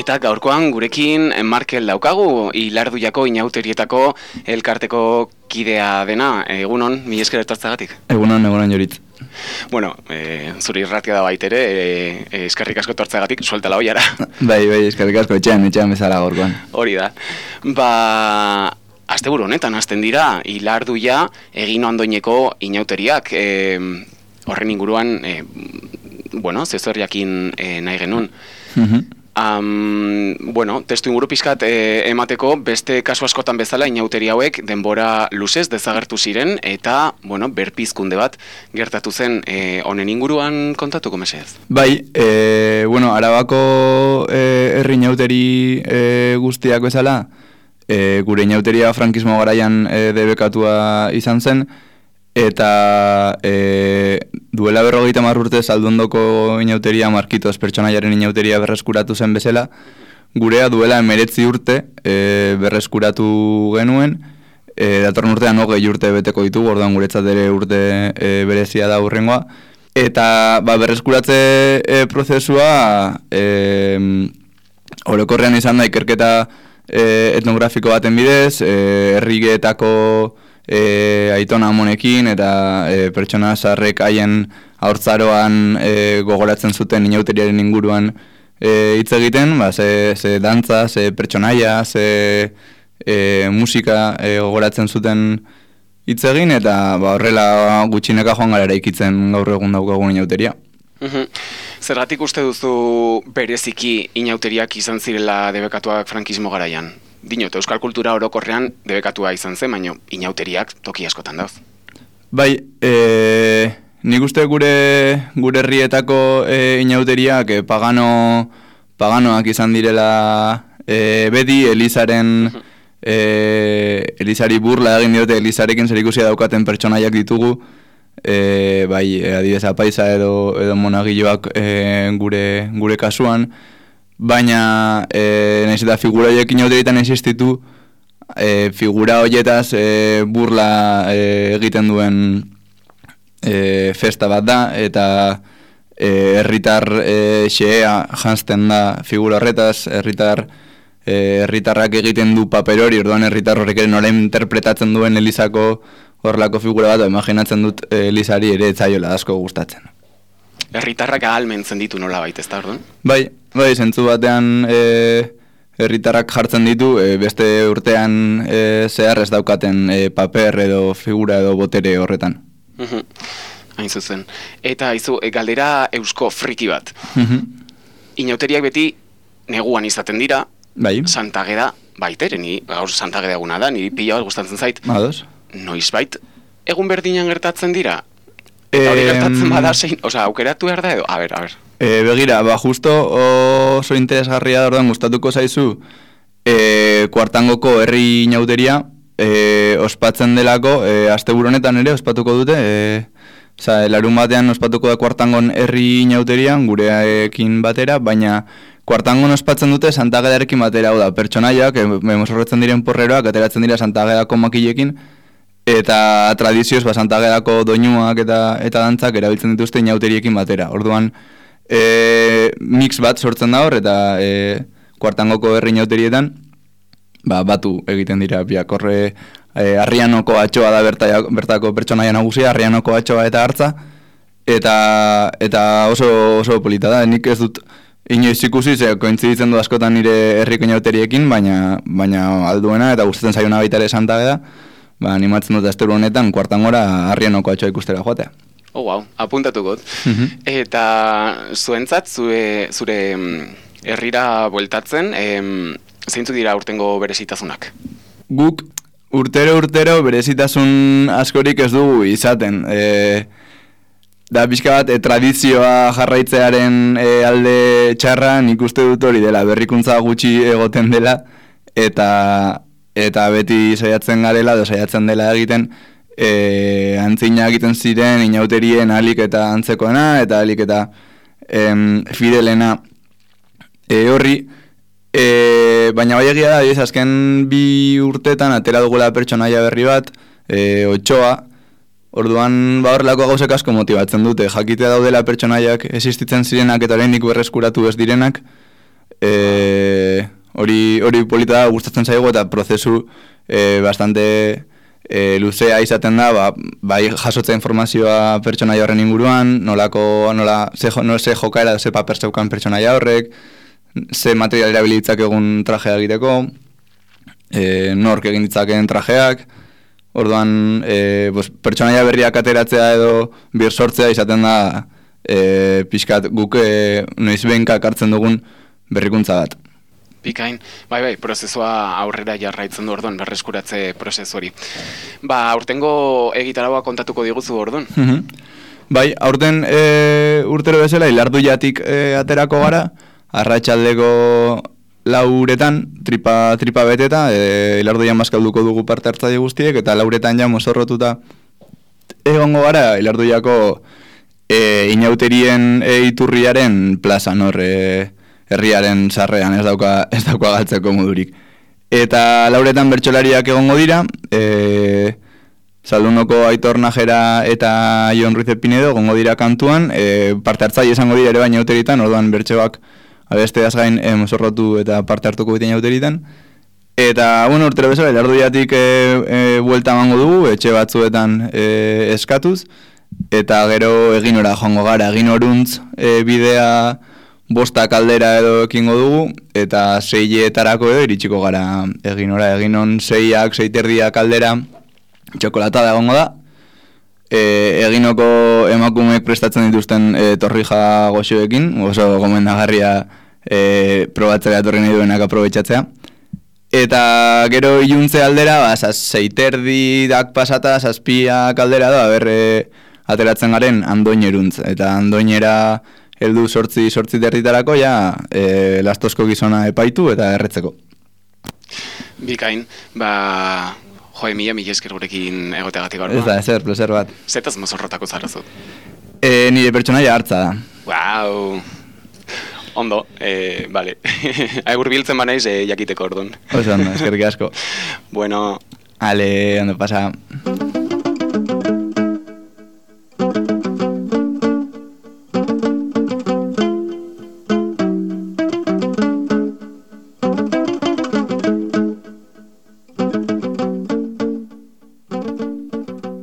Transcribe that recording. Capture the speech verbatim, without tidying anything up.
Eta gaurkoan gurekin Markel daukagu, Ilardujako inauterietako elkarteko kidea dena. Egunon, mi esker etortzagatik. Egunon, egunon Joritz. Bueno, e, zuri irratia da baitere, e, eskerrik asko etortzagatik, sueltala hoiara. Bai, bai, eskerrik asko, etxean, etxean bezala gaurkoan. Hori da. Ba, asteburu honetan hasten dira, Ilarduia egin ondoineko inauteriak. E, horren inguruan, e, bueno, zezor jakin e, nahi genuen. Mhm. Um, bueno, testu inguru pizkat e, emateko beste kasu askotan bezala inauteri hauek denbora luzez desagertu ziren eta, bueno, berpizkunde bat gertatu zen e, honen inguruan kontatuko mesedez. Bai, e, bueno, Arabako e, herri inauteri e, guztiak bezala, e, gure inauteria frankismo garaian e, debekatua izan zen, eta e, duela berrogeita hamar urte Zaldundoko inauteria Markitos pertsonaiaren inauteria berreskuratu zen bezala, gurea duela emeretzi urte e, berreskuratu genuen, e, datorren urtean hogei urte beteko ditugu, orduan guretzat ere urte e, berezia da hurrengoa, eta ba, berreskuratze e, prozesua e, orokorrean izan da ikerketa e, etnografiko baten bidez, e, herrigetako E, aitona amonekin eta e, pertsona zaharrek haien haurtzaroan e, gogoratzen zuten inauteriaren inguruan e, hitz egiten, ba, ze, ze dantza, ze pertsonaia, ze e, musika e, gogoratzen zuten hitz egin, eta ba, horrela gutxineka joan gara eraikitzen gaur egun daukagun inauteria. Uhum. Zergatik uste duzu bereziki inauteriak izan zirela debekatuak frankismo garaian? Dinot, euskal kultura orokorrean debekatua izan zen, baina inauteriak toki askotan dauz. Bai, e, nik uste gure gure herrietako e, inauteriak e, pagano, paganoak izan direla e, beti Elizaren e, Elizari burla egin diote, Elizarekin zerikusia daukaten pertsonaiak ditugu, e, bai, adibidez apaisa edo, edo monagilloak e, gure, gure kasuan, baina e, nahiz eta figura horiek inauterietan existitu, e, figura horietaz e, burla e, egiten duen e, festa bat da, eta e, herritar e, xea janzten da figura horretaz, herritar e, herritarrak egiten du paper hori, orduan herritar horrek ere nola interpretatzen duen Elizako horrelako figura bat, imaginatzen dut e, Elizari ere etzaiola asko gustatzen. Herritarrak ahalmentzen ditu nola baita, ez da, orduan? Bai, bai, zentzu batean e, herritarrak jartzen ditu, e, beste urtean e, zehar ez daukaten e, paper edo figura edo botere horretan. Uhum. Hain zuzen. Eta izu, e, galdera eusko friki bat. Uhum. Inauteriak beti neguan izaten dira, bai. Santageda baitere, ni gaur Santageda eguna da, niri pila bat gustatzen zait. Ados. Noizbait egun berdinan gertatzen dira? Eta hori gertatzen bada zein, oza, aukeratu behar da edo? A ber, a ber. E, begira, ba, justo oso interesgarria da orduan gustatuko zaizu e, Kuartangoko herri inauteria e, ospatzen delako, e, asteburu honetan ere ospatuko dute, e, oza, larun batean ospatuko da Kuartangon herri inauterian, gurearekin batera, baina Kuartangon ospatzen dute Santagedarekin batera, hau da, pertsonaiak, emozorretzen diren porreroak, ateratzen dira Santagedako makilekin, eta tradizioz ba, Santagedako doinuak eta eta dantzak erabiltzen dituzte inauteriekin batera. Orduan, e, mix bat sortzen da hor, eta e, Kuartangoko herri inauterietan ba, batu egiten dira biak. Horre, e, Arrianoko atxoa da berta, bertako pertsonaia nagusia, Arrianoko atxoa eta hartza, eta, eta oso, oso polita da. Nik ez dut inoiz ikusi, ze kointziditzen du askotan nire herriko inauteriekin, baina, baina alduena eta gustatzen zaiona baita ere Santageda, ba, animatzen dut asteburu honetan Kuartangora Arrianoko atxoa ikustera joatea. Oh, wow, apuntatuko. Mm-hmm. Eta zuentzat, zure, zure herrira bueltatzen, em, zeintzuk dira urtengo berezitasunak? Guk urtero-urtero berezitasun askorik ez dugu izaten. E, da pixka bat, e, tradizioa jarraitzearen e, alde txarra, nik uste dut hori dela, berrikuntza gutxi egoten dela, eta eta beti saiatzen garela, edo saiatzen dela egiten, e, antzina egiten ziren inauterien alik eta antzekoena, eta alik eta em, fidelena e, horri, e, baina bai egia da, ez, azken bi urtetan atera dugula pertsonaia berri bat, e, Otxoa, orduan ba horrelako gauzek asko motibatzen dute, jakitea daudela pertsonaiak existitzen zirenak eta oraindik berreskuratu ez direnak, E, hori, hori polita da, gustatzen zaigu eta prozesu e, bastante e, luzea izaten da, ba, bai jasotza informazioa pertsonaia horren inguruan, nolako, nola, ze, no, ze jokaera, ze paper zeukan pertsonaia horrek, ze material erabilitzak egun trajea egiteko, e, nork egin ditzakeen trajeak, orduan e, pues, pertsonaia berriak ateratzea edo bir sortzea izaten da e, pixkat guk e, noiz behinkak hartzen dugun berrikuntza bat. Bikain, bai bai, prozesua aurrera jarraitzen du orduan, berreskuratze prozesu hori. Ba, aurtengo egitaragoa kontatuko diguzu orduan? Mm-hmm. Bai, aurten e, urtero bezala, Ilarduiatik e, aterako gara, arratsaldeko lauretan, tripa, tripa beteta, e, Ilarduian bazkalduko dugu parte hartzaile guztiek, eta lauretan ja mozorrotuta egongo gara, Ilarduiako e, inauterien e, iturriaren plazan hor, e, herriaren sarrean, ez dauka, ez dauka galtzeko modurik. Eta lauretan bertsolariak egongo dira, e, Zaldunoko Aitor Najera eta Jon Ruiz de Pinedo egongo dira kantuan, e, parte hartzaile izango dira ere baina auteritan, orduan bertsoak abesteaz gain e, mozorrotu eta parte hartuko bitein auteritan. Eta, bueno, urtero bezala, Ilarduiatik e, e, buelta emango dugu, etxe batzuetan e, eskatuz, eta gero eginora joango gara, eginorantz e, bidea bosta kaldera edo ekingo dugu, eta seietarako edo iritsiko gara eginora, eginon seiak, seiterdiak kaldera, txokolatada egongo da. E, eginoko emakumeek prestatzen dituzten e, torrija goxoekin, oso gomendagarria e, probatzera etorri nahi duenak aprobetxatzea. Eta gero iluntze aldera, ba, seiterdiak pasata, zazpiak aldera da, berre ateratzen garen andoineruntz. Eta andoinera heldu sortzi sortzi derritarako, ja, e, lastozko gizona epaitu eta erretzeko. Bikain, ba... Joe, mila mila esker gurekin egoteagatik gaur. Ez da, ezer, placer bat. Zetaz mozorrotako zarazu? E, nire pertsonaia hartza da. Wow. Ondo, eh, vale. Agur biltzen banaiz eh, jakiteko orduan. Oso ondo, eskerrik asko. Bueno. Ale, ondo pasa.